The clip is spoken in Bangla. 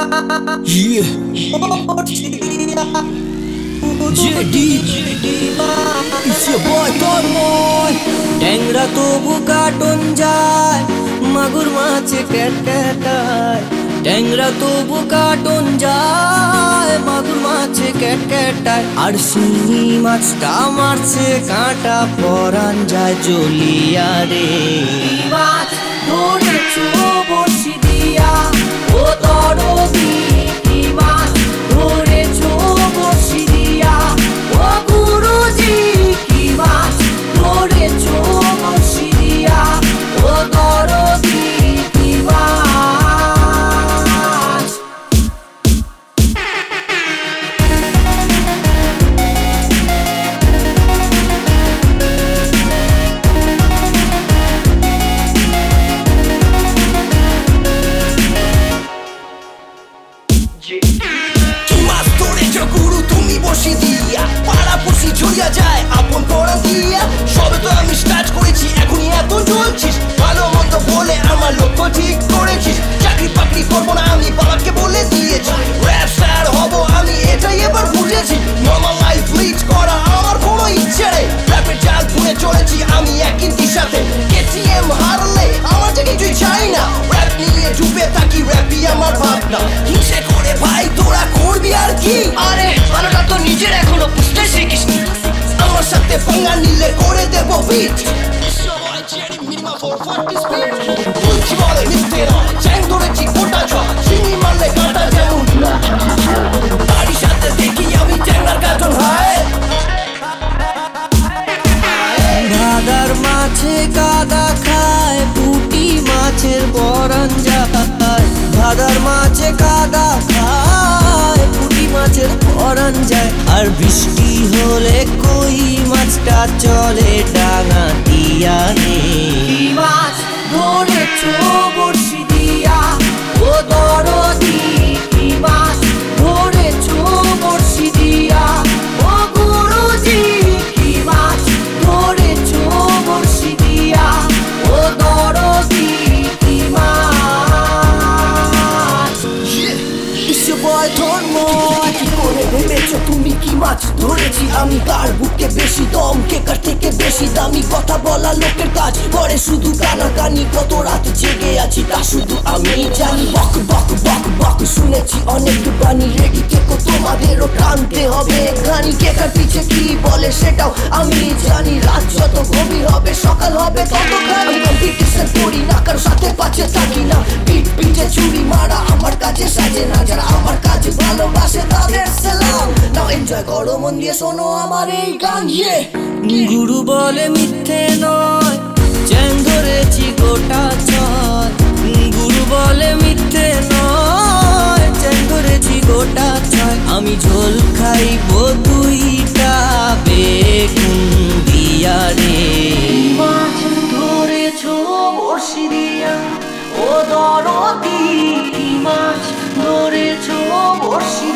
Yeah. JD, it's your boy Tormoy. ট্যাংরা তবু কাটন যায়, মাগুর মাছে ক্যাটক্যাটায়। ট্যাংরা তবু কাটন যায়, মাগুর মাছে ক্যাটক্যাটায়। আর শিঙি মাছটা মারছে কাঁটা, পরান যায় জ্বলিয়া রে। মাছ ধরেছো বড়শি দিয়া, ও দরদি কি মাছ ধরেছো বড়শি দিয়া, ও গুরুজি কি মাছ ধরেছো বড়শি দিয়া, ও দরদি কি মাছ। কি মাছ ধরেছো গুরু তুমি বসে দিয়া, পাড়া পড়শি ঝরিয়া যায় আপন পড়া দিয়া। সবে তো আমি স্টার্ট করেছি, এখনই এত জ্বলছিস। ভালো মন্দ বলে আমার লক্ষ্য ঠিক করেছিস। চাকরি বাকরি করবো না আমি, বাবাকে বলে দিয়েছি। র‍্যাপ স্টার হব আমি, এটাই এবার বুঝেছি। নর্মাল লাইফ লিড করা আমার কোনো ইচ্ছে নেই। র‍্যাপের জাল বুনে চলেছি আমি এক ইঞ্চির সাথে। কেটিএম হারলে আমার যে কিছুই চাই না। র‍্যাপ নিয়ে ডুবে থাকি, র‍্যাপই আমার ভাবনা। হিংসে করে ভাই তোরা করবি আর কি? আরে ভালোটা তো নিজের এখনো বুঝতে শিখিসনি। আমার সাথে পাঙ্গা নিলে করে দেবো বিট। বলছি বলে মিথ্যে নয়, চ্যাং ধরেছি গোটা ছয়। চিনি মারলে কাঁটা যেমন তারই সাথে দেখি আমি চ্যাংড়ার গাজন হয়। ভাদার মাছে কাদা খায়, পুঁটি মাছের পরান যায়। ভাদার মাছে কাদা খায়, পুঁটি মাছের পরান যায়। আর বৃষ্টি হলে কই মাছটা চলে ডাঙা দিয়া রে। মাছ ধরেছো বড়শি দিয়া, ও দরদি কি মাছ ধরেছো বড়শি দিয়া, ও গুরুজি কি মাছ ধরেছো বড়শি দিয়া, ও দরদি কি মাছ। It's your boy Tormoy. কি করে ভেবেছো তুমি কি মাছ ধরেছি আমি? কার বুকে বেশি দম, কেকার থেকে বেশি দামি। কথা বলা লোকের কাজ করে শুধু কানাকানি। কত রাত জেগে আছি তা শুধু আমি জানি। বক বক বক বক শুনেছি অনেক বাণী। রেডি কেকো তোমাদেরও টানতে হবে গানি। কেকার পিছে কি বলে সেটাও আমি জানি। রাত যত গভীর হবে সকাল হবে ততখানি। কম্পিটিশন করি না, কারোর সাথে পাচ্ছে থাকি না। পিঠ পিঠে চুরি মারা আমার কাছে সাজে না। যারা আমার কাজ ভালোবাসে তাদের সালাম। নাও এনজয় করো, মন দিয়ে শোনো আমার এই গান। গুরু বলে মিথ্যে নয়, চ্যাং ধরেছি গোটা ছয়। গুরু বলে মিথ্যে নয়, চ্যাং ধরেছি গোটা ছয়। আমি ঝোল খাইবো দুইটা বেগুন দিয়া রে। মাছ ধরেছো বড়শি দিয়া, ও দরদি কি মাছ ধরেছো বড়শি